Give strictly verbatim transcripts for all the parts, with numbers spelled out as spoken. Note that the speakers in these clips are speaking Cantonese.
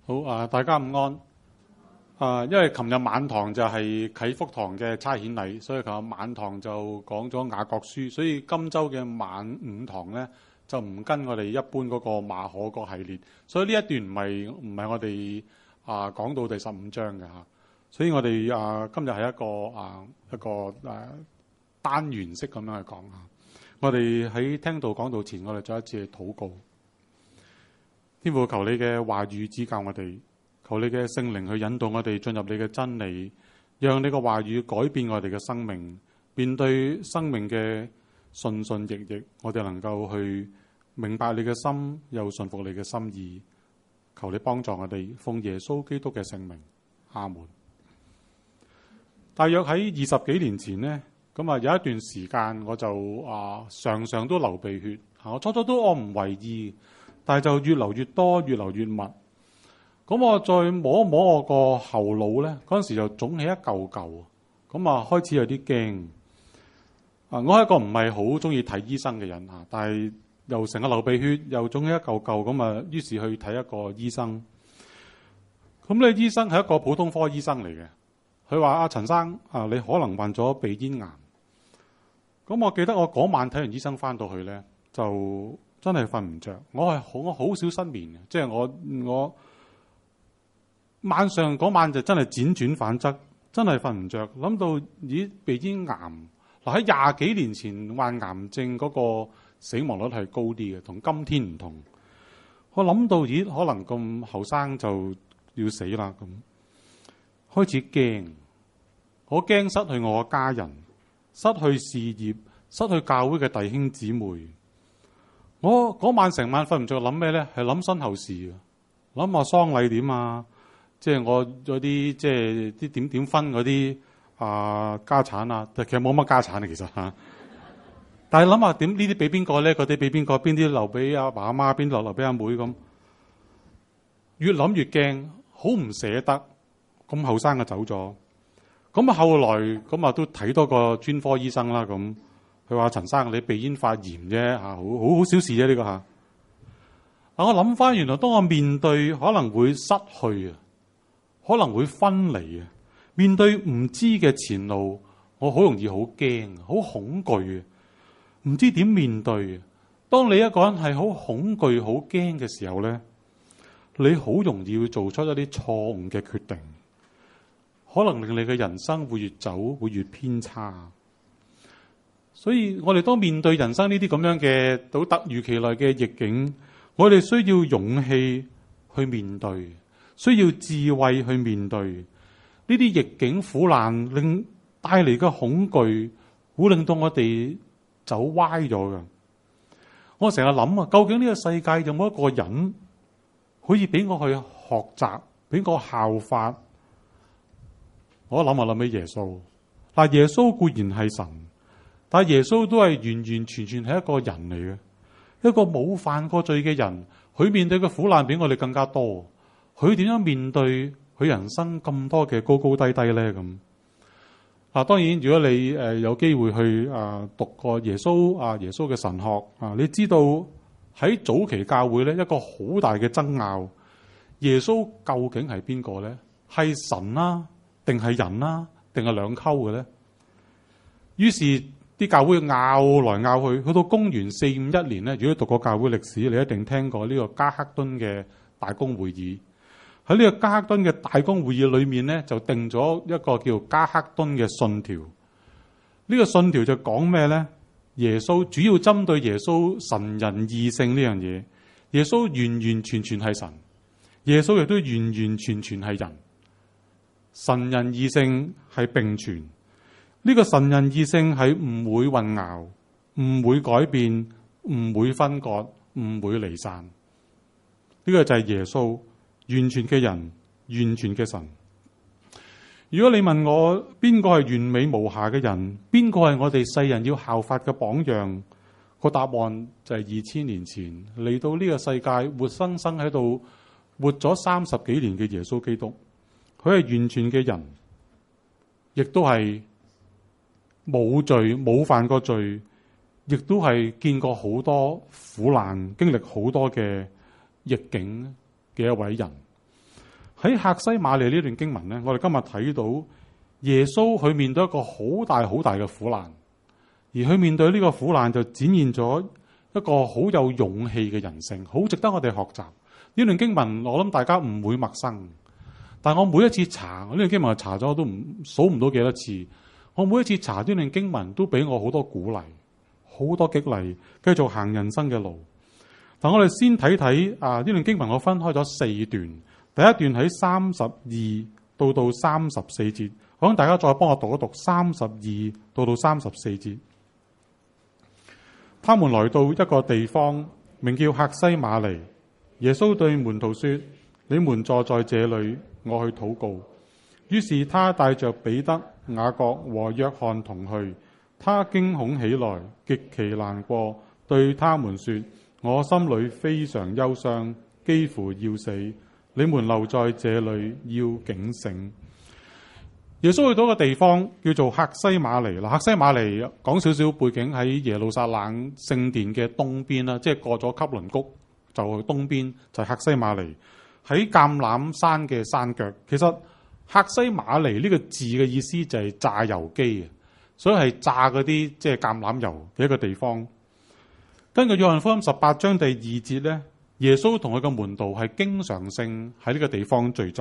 好啊！大家午安啊！因為琴日晚堂就係啟福堂嘅差遣禮，所以琴日晚堂就講咗雅各書，所以今週嘅晚午堂呢，就唔跟我哋一般嗰個馬可個系列，所以呢一段唔係唔係我哋啊講到第十五章嘅嚇，所以我哋啊今日係一個啊一個誒、啊、單元式咁樣去講嚇。我哋喺聽道講道前，我哋再一次去禱告。天父，求你嘅話語指教我哋，求你嘅聖靈去引導我哋進入你嘅真理，讓你嘅話語改變我哋嘅生命。面對生命嘅順順逆逆，我哋能夠去明白你嘅心，又順服你嘅心意。求你幫助我哋，奉耶穌基督嘅聖名，阿門。大約喺二十幾年前呢，咁啊有一段時間我就啊常常都流鼻血，我初初都我唔為意。但係就越流越多，越流越密。咁我再摸一摸我個後腦咧，嗰陣時就腫起一嚿嚿。咁啊，開始有啲驚。啊，我係一個唔係好中意睇醫生嘅人嚇，但係又成日流鼻血，又腫起一嚿嚿，咁啊，於是去睇一個醫生。咁呢醫生係一個普通科醫生嚟嘅。佢話：阿陳生啊，你可能患咗鼻咽癌。咁我記得我嗰晚睇完醫生翻到去咧，就真係瞓唔着，我係好我好少失眠嘅，即係我我晚上嗰晚就真係輾轉反側，真係瞓唔着。諗到咦鼻咽癌嗱，喺廿幾年前患癌症嗰個死亡率係高啲嘅，同今天唔同。我諗到咦可能咁後生就要死啦，咁開始驚，我驚失去我嘅家人，失去事業，失去教會嘅弟兄姊妹。我嗰晚成晚瞓唔着，諗咩咧？係諗身後事嘅，諗下喪禮點啊，即係我嗰啲即係啲點點分嗰啲啊家產啊，其實冇乜家產啊，其實嚇。但係諗下點呢啲俾邊個咧？嗰啲俾邊個？邊啲留俾阿爸阿媽？邊度留俾阿妹咁？越諗越驚，好唔捨得。咁後生嘅走咗，咁啊後來咁啊都睇多個專科醫生啦咁。佢話：陳生，你鼻咽發炎啫嚇，好好好小事啫呢個嚇。啊，我諗翻原來當我面對可能會失去啊，可能會分離啊，面對唔知嘅前路，我好容易好驚，好恐懼啊，唔知點面對。當你一個人係好恐懼、好驚嘅時候咧，你好容易會做出一啲錯誤嘅決定，可能令你嘅人生會越走會越偏差。所以我哋當面對人生呢啲咁樣嘅到突如其來嘅逆境，我哋需要勇氣去面對，需要智慧去面對呢啲逆境苦難，令帶嚟嘅恐懼會令到我哋走歪咗嘅。我成日諗啊，究竟呢個世界有冇一個人可以俾我去學習，俾我效法？我諗下諗起耶穌。嗱，耶穌固然係神。但耶穌都係完完全全係一個人嚟嘅，一個冇犯過罪嘅人，佢面對嘅苦難比我哋更加多。佢點樣面對佢人生咁多嘅高高低低咧？咁嗱，當然如果你誒有機會去啊讀過耶穌啊耶穌嘅神學啊，你知道喺早期教會咧一個好大嘅爭拗，耶穌究竟係邊個咧？係神啦，定係人啦，定係兩溝嘅咧？於是啲教會拗來拗去，去到公元四五一年咧。如果讀過教會歷史，你一定聽過呢個加克敦嘅大公會議。喺呢個加克敦嘅大公會議裏面咧，就定咗一個叫加克敦嘅信條。呢個信條就講咩咧？耶穌主要針對耶穌神人二性呢樣嘢。耶穌完完全全係神，耶穌亦都完完全全係人。神人二性係並存。呢個神人二性係唔會混淆，唔會改變，唔會分割，唔會離散。呢個就係耶穌完全嘅人，完全嘅神。如果你問我邊個係完美無瑕嘅人，邊個係我哋世人要效法嘅榜樣，個答案就係二千年前嚟到呢個世界活生生喺度活咗三十幾年嘅耶穌基督。佢係完全嘅人，亦都係冇罪，冇犯過罪，亦都係見過好多苦難，經歷好多嘅逆境嘅一位人。 喺客西馬尼呢段經文咧，我哋今日睇到耶穌佢面對一個好大好大嘅苦難，而佢面對呢個苦難就展現咗一個好有勇氣嘅人性，好值得我哋學習。呢段經文我諗大家唔會陌生，但我每一次查呢段經文，我查咗我都唔數唔到幾多次。我每一次查呢段經文都俾我好多鼓勵，好多激勵，繼續行人生嘅路。但我哋先睇睇啊，呢段經文我分開咗四段，第一段喺三十二到到三十四節，我想大家再幫我讀一讀三十二到到三十四節。他們來到一個地方，名叫客西馬尼。耶穌對門徒說：你們坐在這裏，我去禱告。於是他帶着彼得、雅各和約翰同去。他驚恐起來，極其難過，對他們說：我心裏非常憂傷，幾乎要死。你們留在這裏，要警醒。耶穌去到一個地方叫做客西馬尼。嗱，客西馬尼講少少背景，喺耶路撒冷聖殿嘅東邊啦，即係過咗汲淪谷就去東邊就係客西馬尼，喺橄欖山嘅山腳。其實客西馬尼呢個字嘅意思就係榨油機，所以係榨嗰啲即係橄欖油嘅一個地方。根據約翰福音十八章第二節咧，耶穌同佢嘅門徒係經常性喺呢個地方聚集。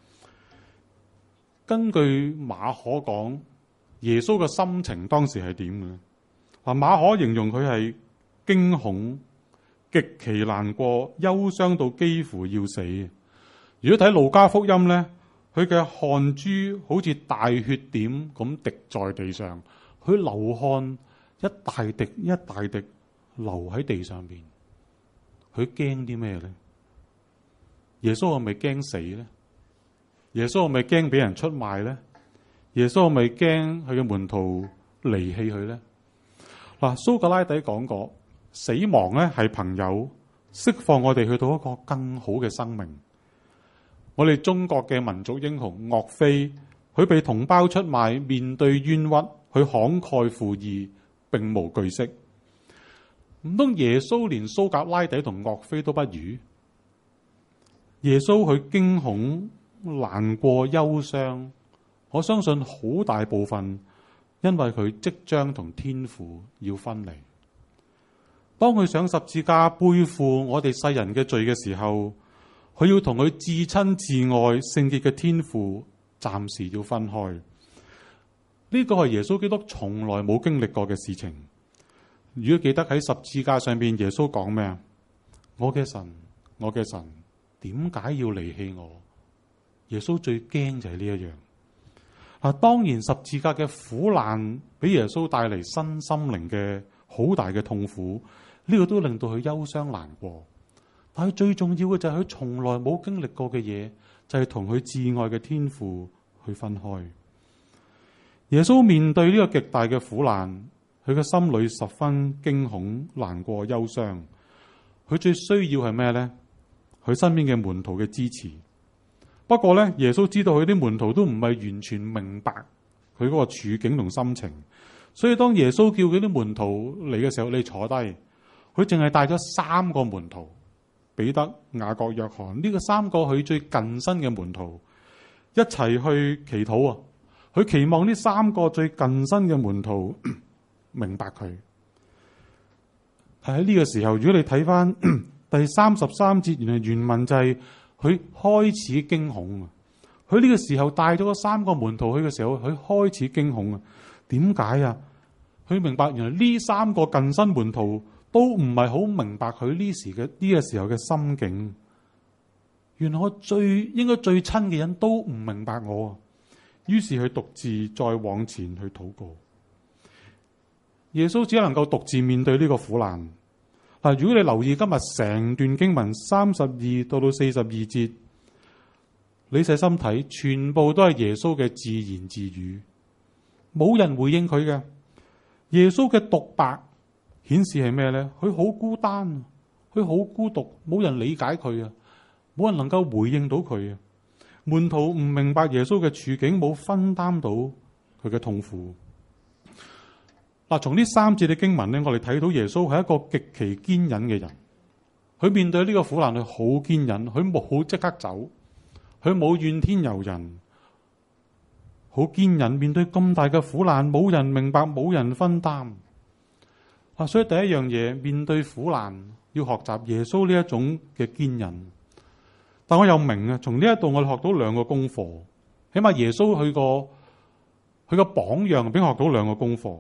根據馬可講，耶穌嘅心情當時係點嘅？啊，馬可形容佢係驚恐、極其難過、憂傷到幾乎要死。如果睇路加福音咧，佢嘅汗珠好似大血點咁滴在地上，佢流汗一大滴一大滴流喺地上邊。佢驚啲咩咧？耶穌係咪驚死咧？耶穌係咪驚俾人出賣咧？耶穌係咪驚佢嘅門徒離棄佢咧？嗱，蘇格拉底講過，死亡咧係朋友，釋放我哋去到一個更好嘅生命。我哋中國嘅民族英雄岳飛，佢被同胞出賣，面對冤屈，佢慷慨赴義，並無懼色。唔通耶穌連蘇格拉底同岳飛都不如？耶穌佢驚恐、難過、憂傷，我相信好大部分因為佢即將同天父要分離。當佢上十字架背負我哋世人嘅罪嘅時候，佢要同佢至親至愛聖潔嘅天父暫時要分開。呢個係耶穌基督從來冇經歷過嘅事情。如果記得喺十字架上邊，耶穌講咩啊？我嘅神，我嘅神，點解要離棄我？耶穌最驚就係呢一樣。啊，當然十字架嘅苦難俾耶穌帶嚟身心靈嘅好大嘅痛苦，呢個都令到佢憂傷難過。但係最重要嘅就係佢從來冇經歷過嘅嘢，就係同佢至愛嘅天父去分開。耶穌面對呢個極大嘅苦難，佢嘅心裏十分驚恐、難過、憂傷。佢最需要係咩呢？佢身邊嘅門徒嘅支持。不過咧，耶穌知道佢啲門徒都唔係完全明白佢嗰個處境同心情，所以當耶穌叫佢啲門徒嚟嘅時候，你坐低，佢淨係帶咗三個門徒，彼得、雅各、約翰，呢個三個佢最近身嘅門徒一齊去祈禱啊！佢期望呢三個最近身嘅門徒明白佢。喺呢個時候，如果你睇翻第三十三節，原來原文就係佢開始驚恐啊！佢呢個時候帶咗嗰三個門徒去嘅時候，佢開始驚恐啊！點解啊？佢明白原來呢三個近身門徒都唔係好明白佢呢時嘅呢個時候嘅心境。原來我最應該最親嘅人都唔明白我，於是佢獨自再往前去禱告。耶穌只能夠獨自面對呢個苦難。嗱，如果你留意今日成段經文三十二到到四十二節，你細心睇，全部都係耶穌嘅自言自語，冇人回應佢嘅。耶穌嘅獨白顯示係咩咧？佢好孤單，佢好孤獨，冇人理解佢啊，冇人能夠回應到佢啊。門徒唔明白耶穌嘅處境，冇分擔到佢嘅痛苦。嗱，從呢三節嘅經文咧，我哋睇到耶穌係一個極其堅忍嘅人。佢面對呢個苦難，佢好堅忍，佢冇即刻走， 佢冇怨天尤人，好堅忍面對咁大嘅苦難，冇人明白，冇人分擔。啊，所以第一樣嘢，面對苦難要學習耶穌呢一種嘅堅忍。但我又明啊，從呢一度我哋學到兩個功課，起碼耶穌佢個佢個榜樣，俾我學到兩個功課。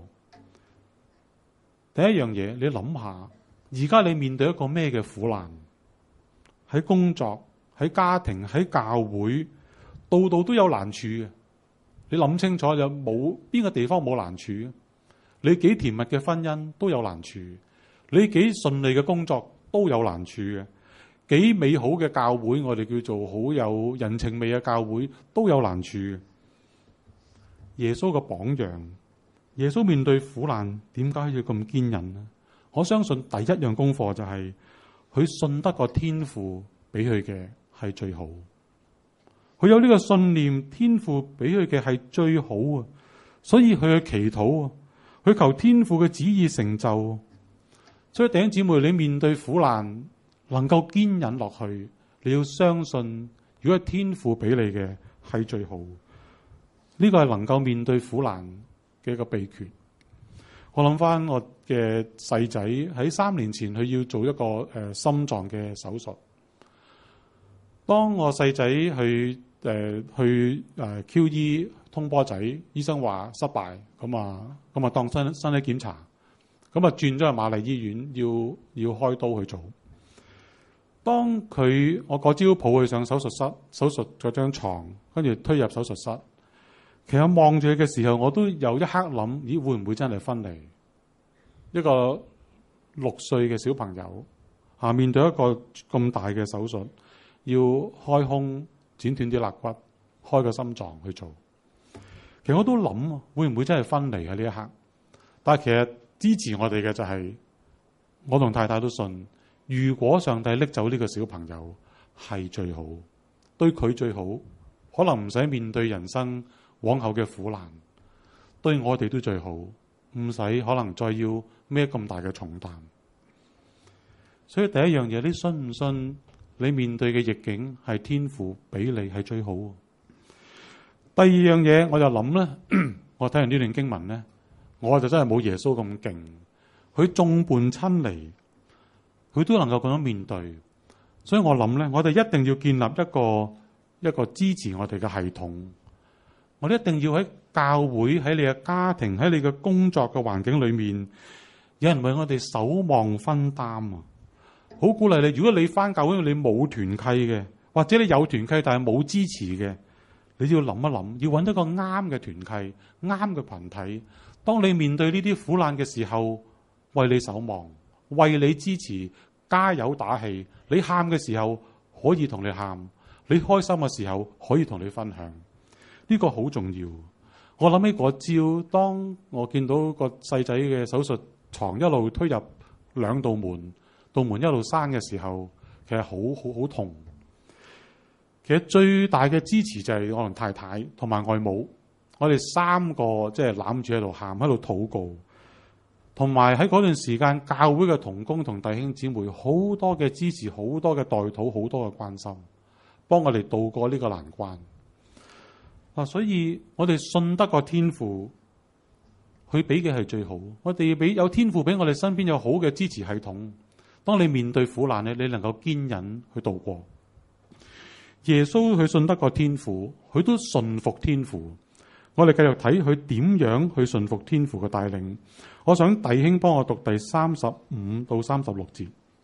第一樣嘢，你諗下，而家你面對一個咩嘅苦難？喺工作、喺家庭、喺教會，度度都有難處嘅。你諗清楚，有冇邊個地方冇難處？你幾甜蜜嘅婚姻都有難處，你幾順利嘅工作都有難處嘅，幾美好嘅教會，我哋叫做好有人情味嘅教會都有難處嘅。耶穌嘅榜樣，耶穌面對苦難，點解要咁堅忍呢？我相信第一樣功課就係、是、佢信得個天父俾佢嘅係最好，佢有呢個信念，天父俾佢嘅係最好啊，所以佢去祈禱啊。佢求天父嘅旨意成就，所以弟兄姊妹，你面對苦難能夠堅忍落去，你要相信，如果係天父俾你嘅係最好，呢個係能夠面對苦難嘅一個秘訣。我諗翻我嘅細仔喺三年前，佢要做一個誒、呃、心臟嘅手術。當我細仔去誒、呃、去誒、呃、Q E 通波仔，醫生話失敗，咁啊咁啊當身身體檢查，咁啊轉咗去瑪麗醫院，要要開刀去做。當佢我嗰朝抱佢上手術室，手術嗰張床，跟住推入手術室，其實望住佢嘅時候，我都有一刻諗，咦，會唔會真係分離？一個六歲嘅小朋友啊，面對一個咁大嘅手術，要開胸剪斷啲肋骨，開個心臟去做。其實我都諗，會唔會真係分離喺呢一刻？但係其實支持我哋嘅就係、是、我同太太都信，如果上帝拎走呢個小朋友係最好，對佢最好，可能唔使面對人生往後嘅苦難，對我哋都最好，唔使可能再要孭咁大嘅重擔。所以第一樣嘢，你信唔信你面對嘅逆境係天父俾你係最好？第二樣嘢，我就諗咧，我睇完呢段經文咧，我就真係冇耶穌咁勁。佢眾叛親離，佢都能夠咁樣面對。所以我諗咧，我哋一定要建立一個一個支持我哋嘅系統。我哋一定要喺教會、喺你嘅家庭、喺你嘅工作嘅環境裏面，有人為我哋守望分擔啊！好鼓勵你。如果你返教會，你冇團契嘅，或者你有團契但係冇支持嘅，你要諗一諗，要揾一個啱嘅團契、啱嘅群體。當你面對呢啲苦難嘅時候，為你守望，為你支持，加油打氣。你喊嘅時候可以同你喊，你開心嘅時候可以同你分享。呢個好重要。我諗起嗰朝，當我見到個細仔嘅手術床一路推入兩道門，道門一路閂嘅時候，其實好好好痛。其實最大嘅支持就係我同太太同埋外母，我哋三個即係攬住喺度喊，喺度禱告，同埋喺嗰段時間教會嘅同工同弟兄姊妹好多嘅支持，好多嘅代禱，好多嘅關心，幫我哋渡過呢個難關。啊，所以我哋信得個天父，佢俾嘅係最好。我哋俾有天父俾我哋身邊有好嘅支持系統。當你面對苦難咧，你能夠堅忍去度過。耶穌佢信得個天父，佢都順服天父。我哋繼續睇佢點樣去順服天父嘅帶領。我想弟兄幫我讀第三十五到三十六節，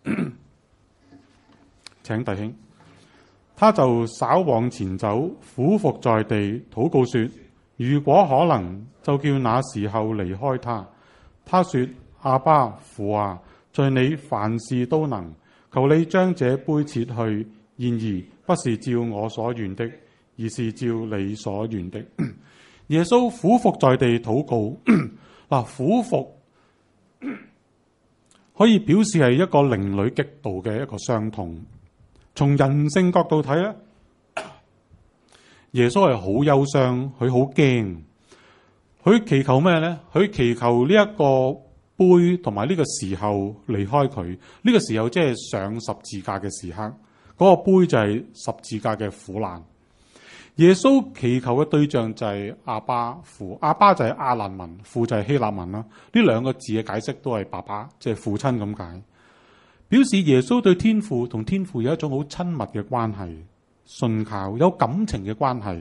請弟兄。他就稍往前走，俯伏在地，禱告說：如果可能，就叫那時候離開他。他說：阿爸父啊，在你凡事都能，求你將這杯撤去。然而不是照我所願的，而是照你所願的。耶穌俯伏在地禱告。嗱，俯伏可以表示係一個靈裏極度嘅一個傷痛。從人性角度睇咧，耶穌係好憂傷，佢好驚，佢祈求咩咧？佢祈求呢一個杯同埋呢個時候離開佢。呢、這個時候即係上十字架嘅時刻，嗰、那個杯就係十字架嘅苦難。 耶穌祈求嘅對象就係阿爸父，阿爸就係亞蘭文，父就係希臘文啦。呢兩個字嘅解釋都係爸爸，即係父親咁解，表示耶穌對天父同天父有一種好親密嘅關係，信靠有感情嘅關係。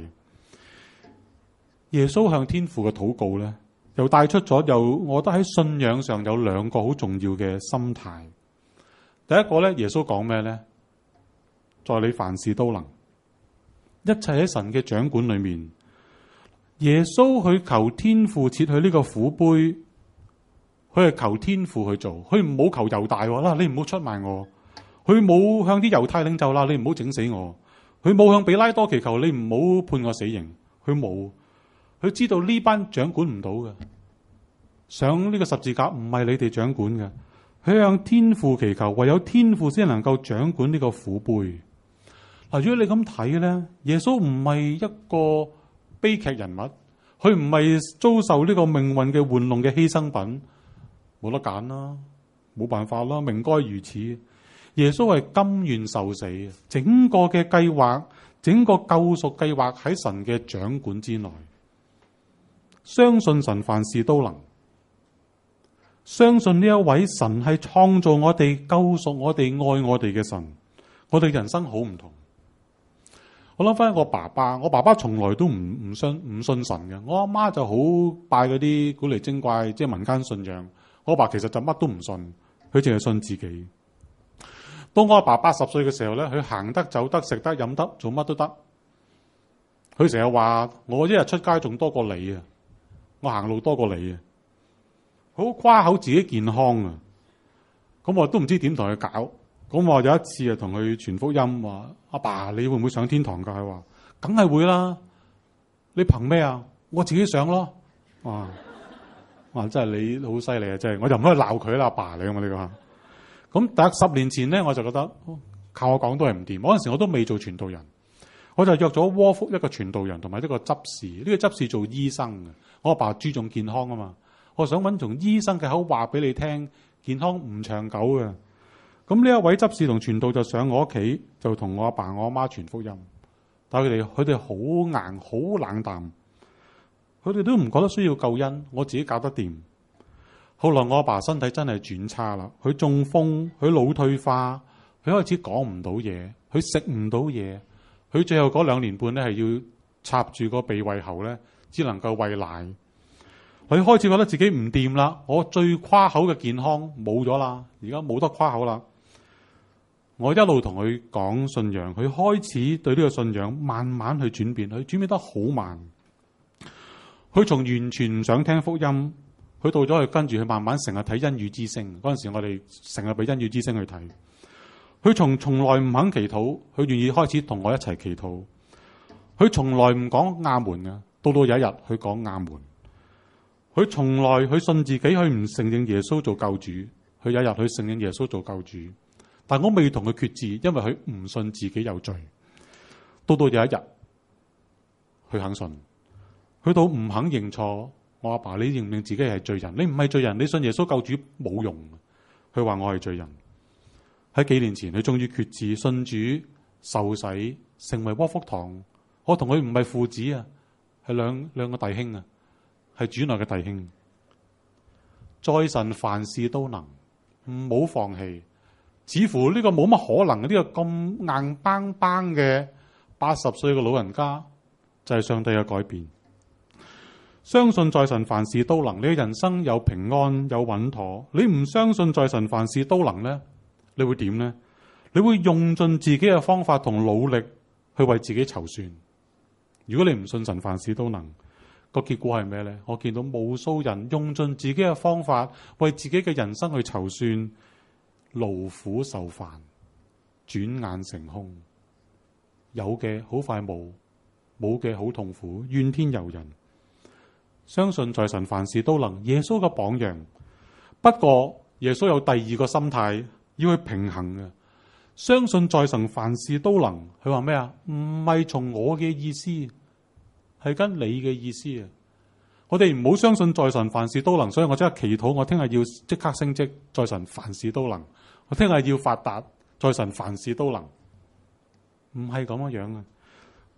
耶穌向天父嘅禱告咧，又帶出咗又我覺得喺信仰上有兩個好重要嘅心態。第一個咧，耶穌講咩咧？在你凡事都能。一切喺神嘅掌管裏面，耶穌去求天父撤去呢個苦杯，佢係求天父去做，佢唔好求猶大啦，你唔好出賣我；佢冇向啲猶太領袖啦，你唔好整死我；佢冇向比拉多祈求，你唔好判我死刑。佢冇，佢知道呢班掌管唔到嘅，上呢個十字架唔係你哋掌管嘅，佢向天父祈求，唯有天父先能夠掌管呢個苦杯。嗱，如果你咁睇咧，耶穌唔係一個悲劇人物，佢唔係遭受呢個命運嘅玩弄嘅犧牲品，冇得揀啦，冇辦法啦，命該如此。耶穌係甘願受死，整個嘅計劃，整個救贖計劃喺神嘅掌管之內。相信神凡事都能，相信呢一位神係創造我哋、救贖我哋、愛我哋嘅神，我哋人生好唔同。我諗翻我爸爸，我爸爸從來都唔唔信唔信神嘅。我阿媽就好拜嗰啲古靈精怪，即係民間信仰。我阿爸其實就乜都唔信，佢淨係信自己。當我阿爸八十歲嘅時候咧，佢行得、走得、食得、飲得，做乜都得。佢成日話我一日出街仲多過你啊，我行路多過你啊，好誇口自己健康啊。咁我都唔知點同佢搞。咁我有一次啊，同佢傳福音話：阿爸，你會唔會上天堂噶？佢話：梗係會啦。你憑咩啊？我自己上咯。哇！哇！真係你好犀利啊！真係，我就唔可以鬧佢啦，阿爸嚟噶嘛呢個。咁但係十年前咧，我就覺得靠我講都係唔掂。嗰陣時我都未做傳道人，我就約咗窩福一個傳道人同埋一個執事。呢個執事做醫生嘅，我阿爸注重健康啊嘛。我想揾從醫生嘅口話俾你聽，健康唔長久嘅。咁呢一位執事同傳道就上我屋企，就同我阿爸我阿媽傳福音。但係佢哋佢哋好硬，好冷淡，佢哋都唔覺得需要救恩，我自己搞得掂。後來我阿爸身體真係轉差啦，佢中風，佢腦退化，佢開始講唔到嘢，佢食唔到嘢，佢最後嗰兩年半咧係要插住個鼻胃喉咧，只能夠餵奶。佢開始覺得自己唔掂啦，我最誇口嘅健康冇咗啦，而家冇得誇口啦。我一路同佢講信仰，佢開始對呢個信仰慢慢去轉變，佢轉變得好慢。佢從完全唔想聽福音，佢到咗去跟住佢慢慢成日睇恩語之聲。嗰陣時我哋成日俾恩語之聲去睇。佢從從來唔肯祈禱，佢願意開始同我一齊祈禱。佢從來唔講亞門嘅，到到有一日佢講亞門。佢從來佢信自己，佢唔承認耶穌做救主。佢有一日佢承認耶穌做救主。但我未同佢決志，因為佢唔信自己有罪。到到有一日，佢肯信，去到唔肯認錯。我阿爸，你認唔認自己係罪人？你唔係罪人，你信耶穌救主冇用。佢話我係罪人。喺幾年前，佢終於決志信主，受洗，成為窩福堂。我同佢唔係父子啊，係兩兩個弟兄啊，係主內嘅弟兄。在神凡事都能，唔好放棄。似乎呢個冇乜可能嘅，呢個咁硬邦邦嘅八十歲嘅老人家，就係上帝嘅改變。相信在神凡事都能，你嘅人生有平安有穩妥。你唔相信在神凡事都能呢，你會點呢？你會用盡自己嘅方法同努力去為自己籌算。如果你唔信神凡事都能，個結果係咩呢？我見到無數人用盡自己嘅方法為自己嘅人生去籌算，勞苦受煩，轉眼成空。有嘅好快冇，冇嘅好痛苦，怨天尤人。相信在神凡事都能，耶穌嘅榜樣。不過耶穌有第二個心態要去平衡嘅。相信在神凡事都能，佢話咩啊？唔係從我嘅意思，係跟你嘅意思啊！我哋唔好相信在神凡事都能，所以我即刻祈禱，我聽日要即刻升職，在神凡事都能。我聽日要發達，在神凡事都能。唔係咁樣樣啊！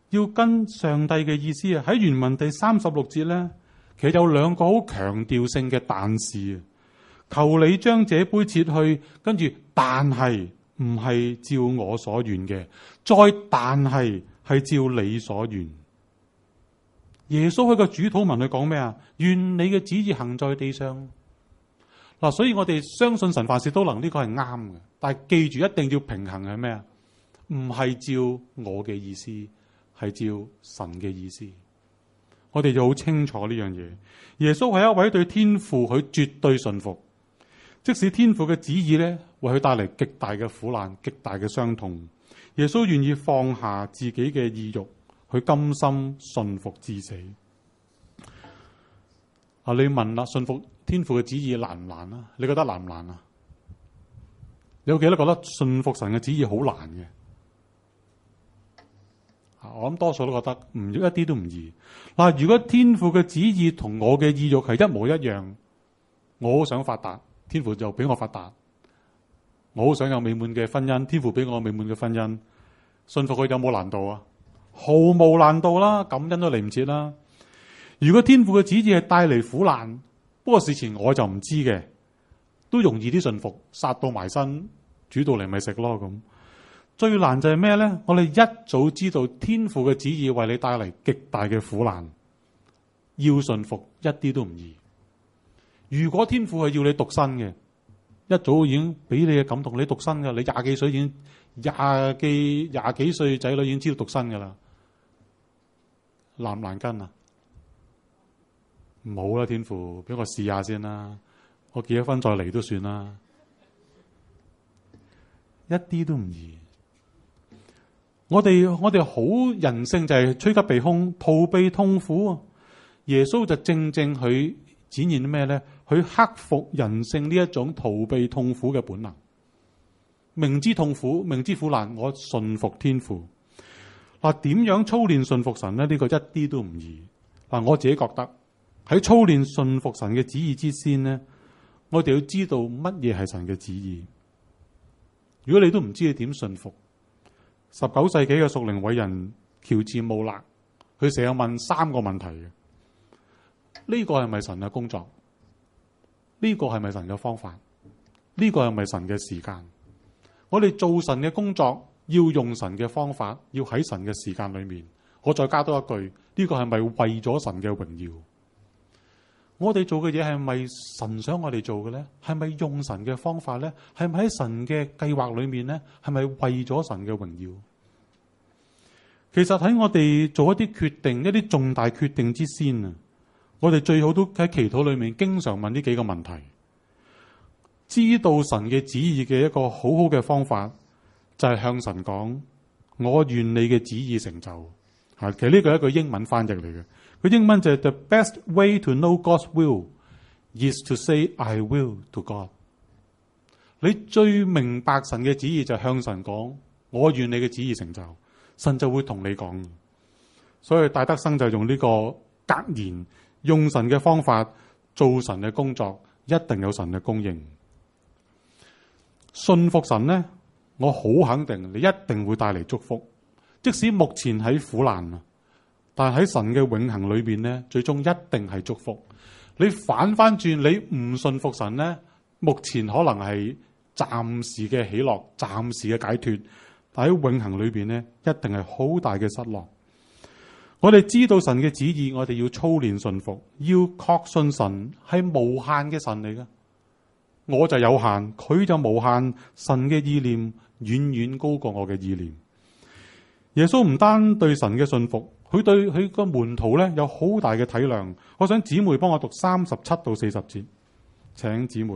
要跟上帝嘅意思啊。喺原文第三十六節咧，其實有兩個好強調性嘅但是啊。求你將這杯撤去，跟住但係唔係照我所願嘅，再但係係照你所願。耶穌喺個主禱文去講咩啊？願你嘅旨意行在地上。嗱，所以我哋相信神凡事都能，呢個係啱嘅。但係記住，一定要平衡係咩啊？唔係照我嘅意思，係照神嘅意思。我哋就好清楚呢樣嘢。耶穌係一位對天父佢絕對順服。即使天父嘅旨意咧，為佢帶嚟極大嘅苦難、極大嘅傷痛，耶穌願意放下自己嘅意欲，去甘心順服至死。啊，你問啦，順服天父嘅旨意難唔難啊？你覺得難唔難啊？有幾多覺得順服神嘅旨意好難嘅？我諗多數都覺得唔一啲都唔易。嗱，如果天父嘅旨意同我嘅意欲係一模一樣，我好想發達。天父就俾我發達，我好想有美滿嘅婚姻。天父俾我美滿嘅婚姻，信服佢有冇難度啊？毫無難度啦，感恩都嚟唔切啦。如果天父嘅旨意係帶嚟苦難，不過事前我就唔知嘅，都容易啲信服，殺到埋身，煮到嚟咪食咯咁。最難就係咩咧？我哋一早知道天父嘅旨意為你帶嚟極大嘅苦難，要信服一啲都唔易。如果天父係要你獨身嘅，一早已經俾你嘅感動，你獨身噶，你廿幾歲已經廿幾廿幾歲仔女已經知道獨身噶啦，難唔難跟啊？唔好啦，天父俾我試下先啦，我結咗婚再嚟都算啦，一啲都唔易。我哋我哋好人性就係趨吉避凶，逃避痛苦。耶穌就正正佢展現咩咧？去克服人性呢一種逃避痛苦嘅本能，明知痛苦，明知苦難，我順服天父。嗱，點樣操練順服神咧？呢個一啲都唔易。嗱，我自己覺得喺操練順服神嘅旨意之先咧，我哋要知道乜嘢係神嘅旨意。如果你都唔知你點順服，十九世紀嘅屬靈偉人喬治穆勒，佢成日問三個問題嘅：呢個係咪神嘅工作？呢個係咪神嘅方法？呢個係咪神嘅時間？我哋做神嘅工作要用神嘅方法，要喺神嘅時間裏面。我再加多一句：呢個係咪為咗神嘅榮耀？我哋做嘅嘢係咪神想我哋做嘅咧？係咪用神嘅方法咧？係咪喺神嘅計劃裏面咧？係咪為咗神嘅榮耀？其實喺我哋做一啲決定、一啲重大決定之先啊，我哋最好都喺祈禱裏面經常問呢幾個問題。知道神嘅旨意嘅一個好好嘅方法，就係向神講：我願你嘅旨意成就。吓，其實呢個係一個英文翻譯嚟嘅。佢英文就係 The best way to know God's will is to say I will to God。你最明白神嘅旨意就係向神講：我願你嘅旨意成就。神就會同你講。所以戴德生就用呢個格言，用神嘅方法做神嘅工作，一定有神嘅供應。信服神呢，我好肯定你一定會帶嚟祝福。即使目前喺苦難啊，但係喺神嘅永恆裏邊呢，最終一定係祝福。你反翻轉，你唔信服神呢，目前可能係暫時嘅喜樂，暫時嘅解脫，但喺永恆裏邊呢，一定係好大嘅失落。我哋知道神嘅旨意，我哋要操練信服，要確信神係無限嘅神嚟㗎。我就有限，佢就無限。神嘅意念遠遠高過我嘅意念。耶穌唔單對神嘅信服，佢對佢個門徒咧有好大嘅體諒。我想姊妹幫我讀三十七到四十節，請姊妹。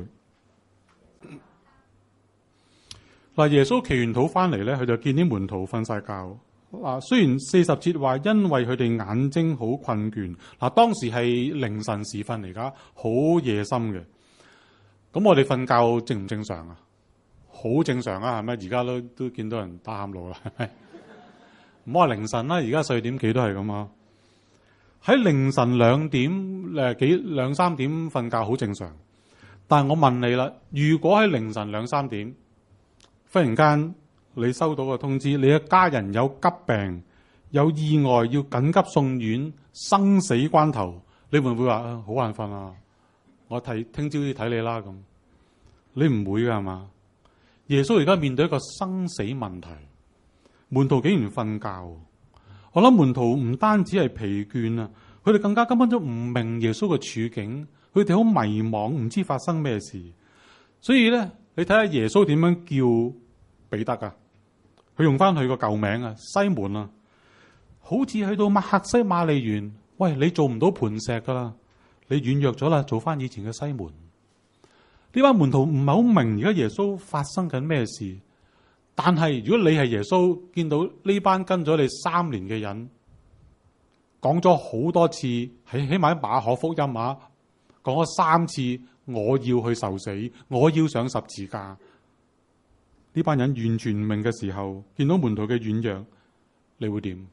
嗱，耶穌祈完禱翻嚟咧，佢就見啲門徒瞓晒覺。嗱，雖然四十節話因為佢哋眼睛好困倦，嗱，當時係凌晨時分嚟噶，好夜深嘅。咁我哋瞓覺正唔正常啊？好正常啊，係咪？而家都都見到人打喊路啦，係咪？唔好話凌晨啦，而家四點幾都係咁啊。喺凌晨兩點誒幾兩三點瞓覺好正常。但係我問你啦，如果喺凌晨兩三點忽然間你收到個通知，你嘅家人有急病有意外要緊急送院，生死關頭，你會唔會話啊好眼瞓啊？我睇聽朝要睇你啦咁，你唔會噶係嘛？耶穌而家面對一個生死問題，門徒竟然瞓覺。我諗門徒唔單止係疲倦啊，佢哋更加根本都唔明耶穌嘅處境，佢哋好迷茫，唔知發生咩事。所以咧，你睇下耶穌點樣叫彼得啊？佢用翻佢個舊名啊，西門啊，好似去到客西馬尼園，喂，你做唔到磐石噶啦，你軟弱咗啦，做翻以前嘅西門。呢班門徒唔係好明而家耶穌發生緊咩事，但係如果你係耶穌，見到呢班跟咗你三年嘅人，講咗好多次，起起碼喺馬可福音啊，講咗三次我要去受死，我要上十字架。呢班人完全唔明嘅時候，見到門徒嘅軟弱，你會點？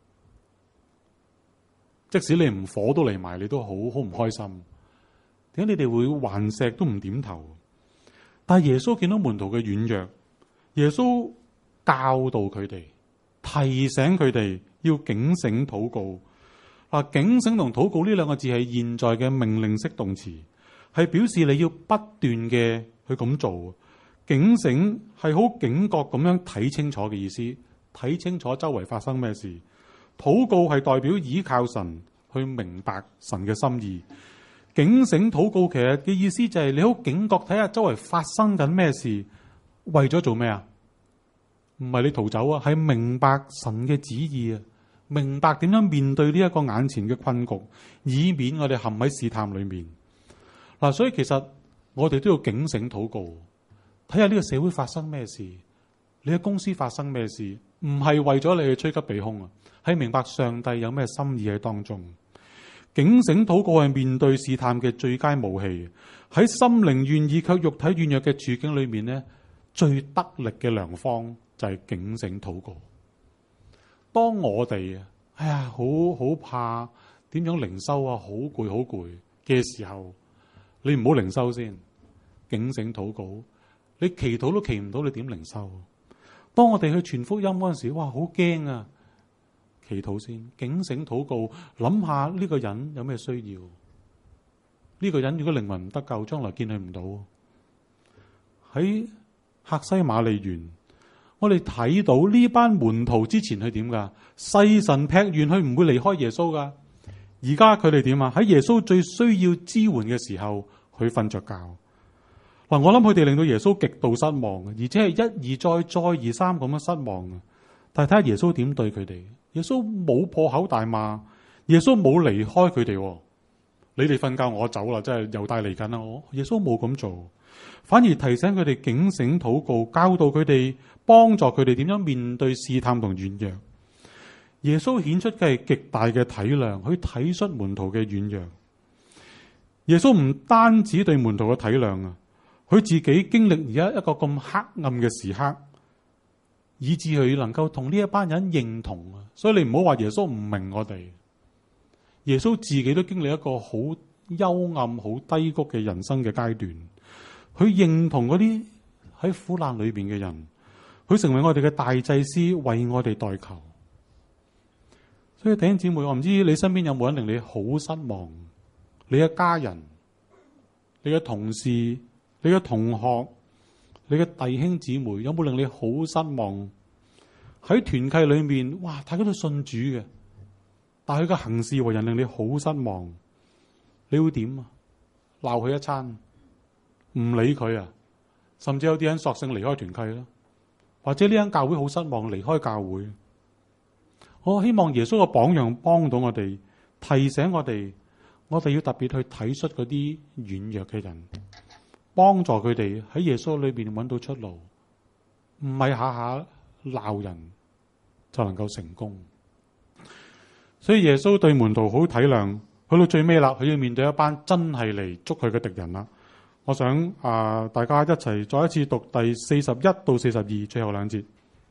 即使你唔火都嚟埋，你都好好唔開心。點解你哋會頑石都唔點頭？但係耶穌見到門徒嘅軟弱，耶穌教導佢哋，提醒佢哋要警醒禱告。啊，警醒同禱告呢兩個字係現在嘅命令式動詞，係表示你要不斷嘅去咁做。警醒係好警覺咁樣睇清楚嘅意思，睇清楚周圍發生咩事。禱告係代表倚靠神去明白神嘅心意。警醒禱告其實嘅意思就係你好警覺睇下周圍發生緊咩事，為咗做咩啊？唔係你逃走啊，係明白神嘅旨意啊，明白點樣面對呢一個眼前嘅困局，以免我哋陷喺試探裏面。嗱，所以其實我哋都要警醒禱告，睇下呢個社會發生咩事，你嘅公司發生咩事，唔係為咗你去趨吉避凶啊，係明白上帝有咩心意喺當中。警醒禱告係面對試探嘅最佳武器，喺心靈願意卻肉體軟弱嘅處境裏面呢，最得力嘅良方就係警醒禱告。當我哋哎呀好好怕點樣靈修啊，好攰好攰嘅時候，你唔好靈修先，警醒禱告。你祈禱都祈唔到，你點靈修？當我哋去傳福音嗰陣時，哇，好驚啊！祈禱先，警醒禱告，諗下呢個人有咩需要？呢個人如果靈魂唔得救，將來見佢唔到。喺客西馬尼園，我哋睇到呢班門徒之前係點噶？細神劈完，佢唔會離開耶穌噶。而家佢哋點啊？喺耶穌最需要支援嘅時候，佢瞓着覺。嗱，我諗佢哋令到耶穌極度失望，而且係一而再、再而三咁樣失望。但係睇下耶穌點對佢哋。耶穌冇破口大罵，耶穌冇離開佢哋。你哋瞓覺，我走啦，即係猶大嚟緊啦。我耶穌冇咁做，反而提醒佢哋警醒禱告，教導佢哋，幫助佢哋點樣面對試探同軟弱。耶穌顯出嘅係極大嘅體諒，去體恤門徒嘅軟弱。耶穌唔單止對門徒嘅體諒啊，佢自己經歷而家一個咁黑暗嘅時刻，以致佢能夠同呢一班人認同啊。所以你唔好話耶穌唔明我哋，耶穌自己都經歷一個好幽暗、好低谷嘅人生嘅階段。佢認同嗰啲喺苦難裏邊嘅人，佢成為我哋嘅大祭司，為我哋代求。所以弟兄姊妹，我唔知你身邊有冇人令你好失望？你嘅家人、你嘅同事、你嘅同學、你嘅弟兄姊妹，有冇令你好失望？喺團契裏面，哇，大家都信主嘅，但係佢嘅行事為人令你好失望，你會點啊？鬧佢一餐，唔理佢啊？甚至有啲人索性離開團契啦，或者呢間教會好失望，離開教會。我希望耶穌嘅榜樣幫到我哋，提醒我哋，我哋要特別去體恤嗰啲軟弱嘅人，幫助佢哋喺耶穌裏邊揾到出路，唔係下下鬧人就能夠成功。所以耶穌對門徒好體諒，去到最尾啦，佢要面對一班真係嚟捉佢嘅敵人啦。我想啊、呃，大家一齊再一次讀第四十一到四十二最後兩節。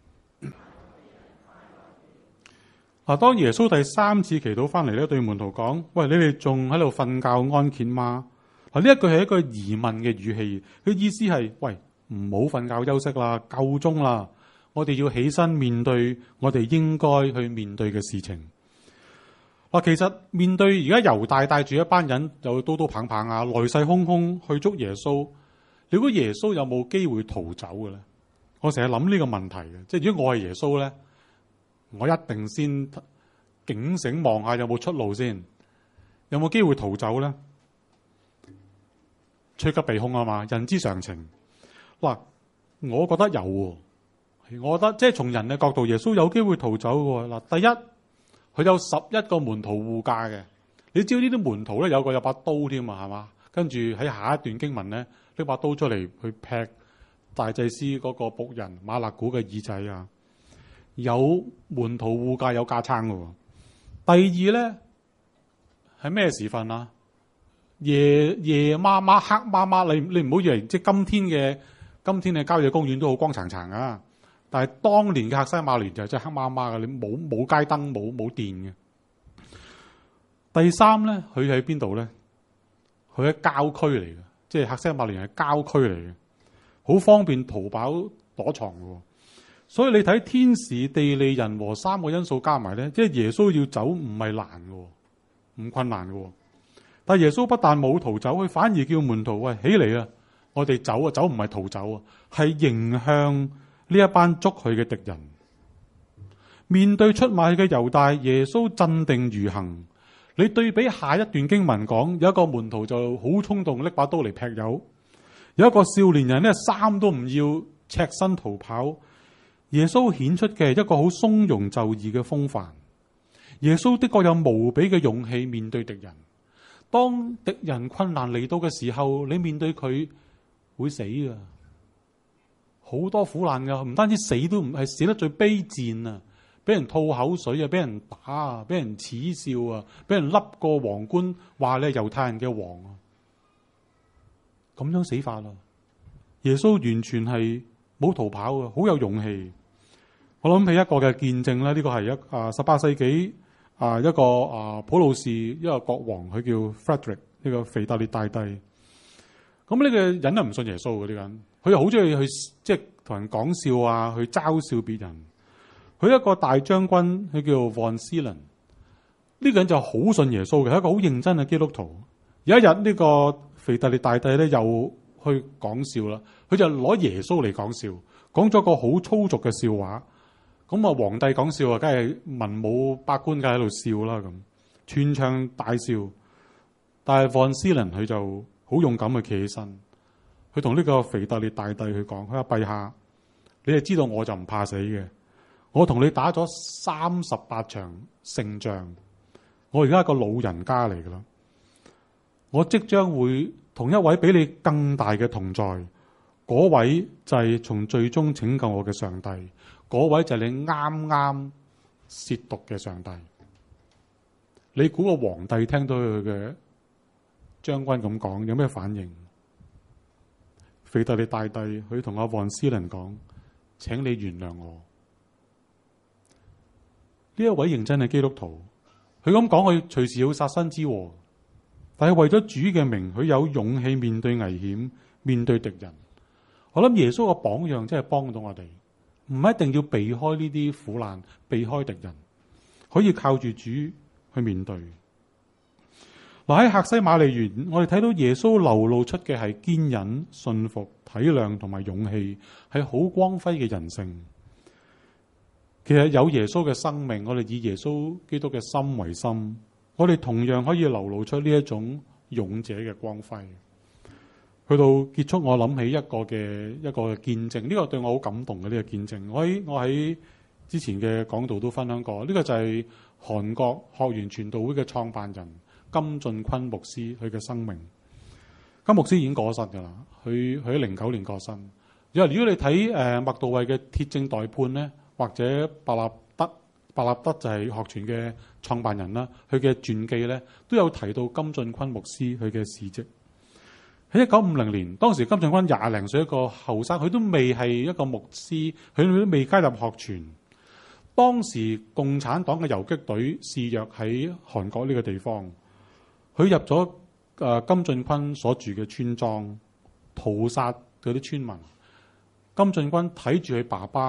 嗱，當耶穌第三次祈禱翻嚟咧，對門徒講：喂，你哋仲喺度瞓覺安歇嗎？嗱，呢一句係一個疑問嘅語氣，佢意思係：喂，唔好瞓覺休息啦，夠鐘啦， 我哋要起身面對我哋應該去面對嘅事情。嗱，其實面對而家猶大帶住一班人又刀刀棒棒啊，來勢洶洶去捉耶穌，你估耶穌有冇機會逃走嘅咧？我成日諗呢個問題嘅，即係如果我係耶穌咧，我一定先警醒望下有冇出路先，有冇機會逃走咧？趨吉避凶啊嘛，人之常情。嗱，我覺得有喎，我覺得即係從人嘅角度，耶穌有機會逃走嘅。嗱，第一，佢有十一個門徒護駕嘅，你知道呢啲門徒咧有個有把刀添啊，係嘛？跟住喺下一段經文咧，拎把刀出嚟去劈大祭司嗰個僕人馬勒古嘅耳仔啊！有門徒護駕有架撐嘅。第二咧係咩時分啊？夜夜媽媽黑媽媽，你你唔好以為即係今天嘅今天嘅郊野公園都好光燦燦啊！但係當年嘅客西馬尼就真係黑媽媽嘅，你冇冇街燈冇冇電嘅。第三咧，佢喺邊度咧？佢喺郊區嚟嘅，即係客西馬尼係郊區嚟嘅，好方便逃跑躲藏嘅。所以你睇天時地利人和三個因素加埋咧，即係耶穌要走唔係難嘅，唔困難嘅。但係耶穌不但冇逃走，佢反而叫門徒喂，起嚟啊！我哋走啊，走唔係逃走啊，係迎向呢一班捉佢嘅敵人。面對出賣嘅猶大，耶穌鎮定如恆。你對比下一段經文講，有一個門徒就好衝動，拎把刀嚟劈友；有一個少年人咧，衫都唔要，赤身逃跑。耶穌顯出嘅一個好從容就義嘅風範。耶穌的確有無比嘅勇氣面對敵人。當敵人困難嚟到嘅時候，你面對佢會死噶，好多苦難噶，唔單止死都唔係死得最卑賤啊！俾人吐口水啊，俾人打啊，俾人恥笑啊，俾人笠個皇冠話你係猶太人嘅王啊，咁樣死法啦！耶穌完全係冇逃跑嘅，好有勇氣。我諗起一個嘅見證咧，呢個係一啊十八世紀啊一個啊普魯士一個國王，佢叫 Frederick 呢個腓特烈大帝。咁呢個人都唔信耶穌嘅，呢個人，佢又好中意去即係同人講笑啊，去嘲笑別人。佢一個大將軍，佢叫 Von Zielen，呢個人就好信耶穌嘅，係一個好認真嘅基督徒。有一日呢個腓特烈大帝咧又去講笑啦，佢就攞耶穌嚟講笑，講咗個好粗俗嘅笑話。咁啊，皇帝講笑啊，梗係文武百官梗係喺度笑啦，咁全場大笑。但係 Von Zielen佢就好勇敢去企起身，佢同呢個腓特烈大帝去講：佢話陛下，你係知道我就唔怕死嘅。我同你打咗三十八場勝仗，我而家係個老人家嚟噶啦，我即將會同一位比你更大嘅同在，嗰位就係從罪中拯救我嘅上帝，嗰位就係你啱啱褻瀆嘅上帝。你估個皇帝聽到佢嘅將軍咁講，有咩反應？腓特烈大帝佢同阿王斯林講：請你原諒我。呢一位認真嘅基督徒，佢咁講，佢隨時要殺身之禍，但係為咗主嘅名，佢有勇氣面對危險，面對敵人。我諗耶穌嘅榜樣真係幫到我哋，唔一定要避開呢啲苦難，避開敵人，可以靠住主去面對。嗱，喺客西馬尼園，我哋睇到耶穌流露出嘅係堅忍、信服、體諒同埋勇氣，係好光輝嘅人性。其實有耶穌嘅生命，我哋以耶穌基督嘅心為心，我哋同樣可以流露出呢一種勇者嘅光輝。去到結束，我諗起一個嘅一個嘅見證，呢個對我好感動嘅呢個見證。我喺我喺之前嘅講道都分享過，呢個就係韓國學園傳道會嘅創辦人金進坤牧師佢嘅生命。金牧師已經過身噶啦，佢佢喺零九年過身。因為如果你睇誒麥道衛嘅鐵證待判咧，或者白納德，白納德就係學傳嘅創辦人啦，佢嘅傳記咧都有提到金進坤牧師佢嘅事蹟。喺一九五零年，當時金進坤廿零歲一個後生，佢都未係一個牧師，佢都未加入學傳。當時共產黨嘅游擊隊肆虐喺韓國呢個地方，佢入咗誒金進坤所住嘅村莊，屠殺嗰啲村民。金進坤睇住佢爸爸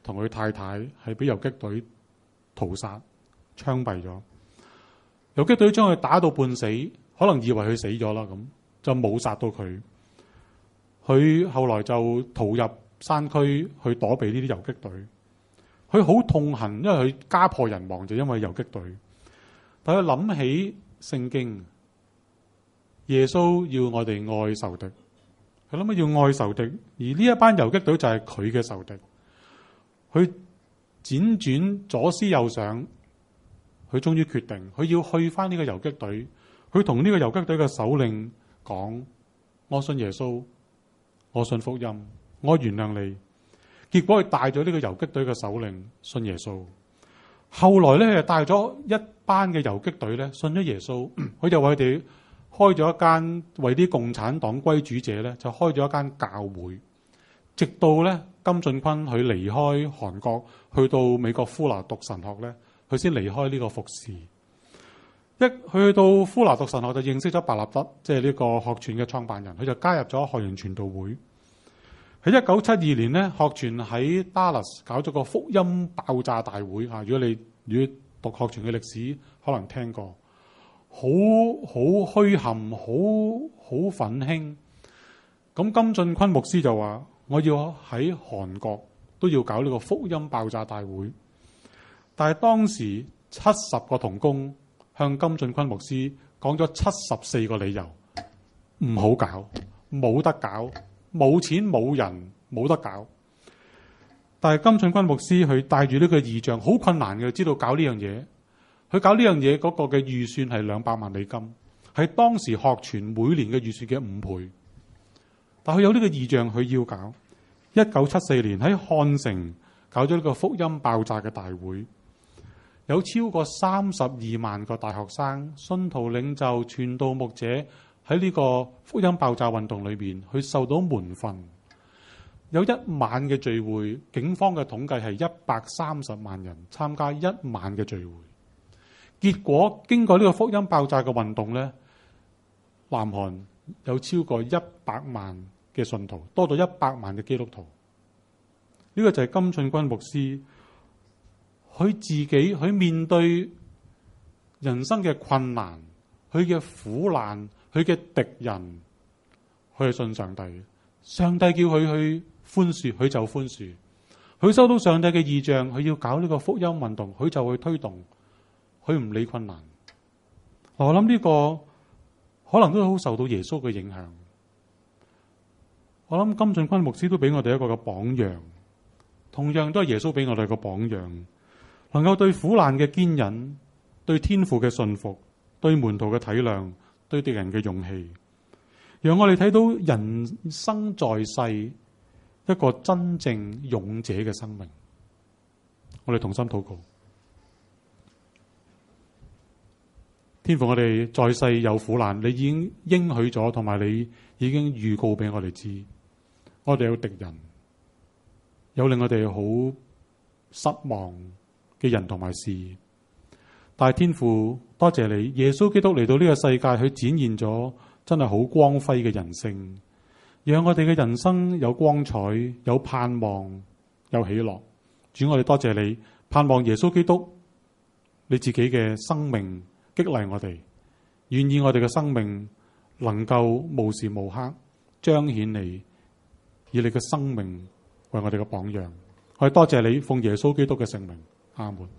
同佢太太係俾遊擊隊屠殺、槍斃咗。遊擊隊將佢打到半死，可能以為佢死咗啦，咁就冇殺到佢。佢後來就逃入山區去躲避呢啲遊擊隊。佢好痛恨，因為佢家破人亡，就因為遊擊隊。但佢諗起聖經，耶穌要我哋愛仇敵，佢諗起要愛仇敵，而呢一班遊擊隊就係佢嘅仇敵。佢輾轉左思右想，佢終於決定，佢要去翻呢個遊擊隊，佢同呢個遊擊隊嘅首領講：我信耶穌，我信福音，我原諒你。結果佢帶咗呢個遊擊隊嘅首領信耶穌。後來咧，佢就帶咗一班嘅遊擊隊咧信咗耶穌。佢就為佢哋開咗一間，為啲共產黨歸主者咧就開咗一間教會。直到咧金俊坤佢離開韓國，去到美國夫拿讀神學咧，佢先離開呢個服侍。一去到夫拿讀神學就認識咗白立德，即係呢個學傳嘅創辦人，佢就加入咗學園傳道會。喺一九七二年咧，學傳喺 Dallas 搞咗個福音爆炸大會嚇。如果你如果讀學傳嘅歷史，可能聽過，好好墟冚，好好憤興。咁金俊坤牧師就話：我要喺韓國都要搞呢個福音爆炸大會。但係當時七十個同工向金俊坤牧師講咗七十四個理由，唔好搞，冇得搞。冇錢冇人冇得搞，但係金俊坤牧師佢帶住呢個異象，好困難嘅，知道搞呢樣嘢。佢搞呢樣嘢嗰個嘅預算係兩百萬美金，係當時學傳每年嘅預算嘅五倍。但佢有呢個異象，佢要搞。一九七四年喺漢城搞咗呢個福音爆炸嘅大會，有超過三十二萬個大學生、信徒領袖、傳道牧者喺呢個福音爆炸運動裏邊，佢受到門訓。有一晚嘅聚會，警方嘅統計係一百三十萬人參加一晚嘅聚會。結果經過呢個福音爆炸嘅運動呢，南韓有超過一百萬嘅信徒，多到一百萬嘅基督徒。呢個就係金俊坤牧師，佢自己佢面對人生嘅困難，佢嘅苦難，佢嘅敵人，佢係信上帝。上帝叫佢去寬恕，佢就寬恕。佢收到上帝嘅異象，佢要搞呢個福音運動，佢就去推動。佢唔理困難。我諗呢個可能都好受到耶穌嘅影響。我諗金俊坤牧師都俾我哋一個嘅榜樣，同樣都係耶穌俾我哋個榜樣，能夠對苦難嘅堅忍，對天父嘅信服，對門徒嘅體諒，對敵人嘅勇氣，讓我哋睇到人生在世一個真正勇者嘅生命。我哋同心禱告。天父，我哋在世有苦難，你已經應許咗，同埋你已經預告俾我哋知，我哋有敵人，有令我哋好失望嘅人同埋事。但係天父，多謝你，耶穌基督嚟到呢個世界，佢展現咗真係好光輝嘅人性，讓我哋嘅人生有光彩、有盼望、有喜樂。主，我哋多謝你，盼望耶穌基督你自己嘅生命激勵我哋，願意我哋嘅生命能夠無時無刻彰顯你，以你嘅生命為我哋嘅榜樣。我哋多謝你，奉耶穌基督嘅聖名，阿門。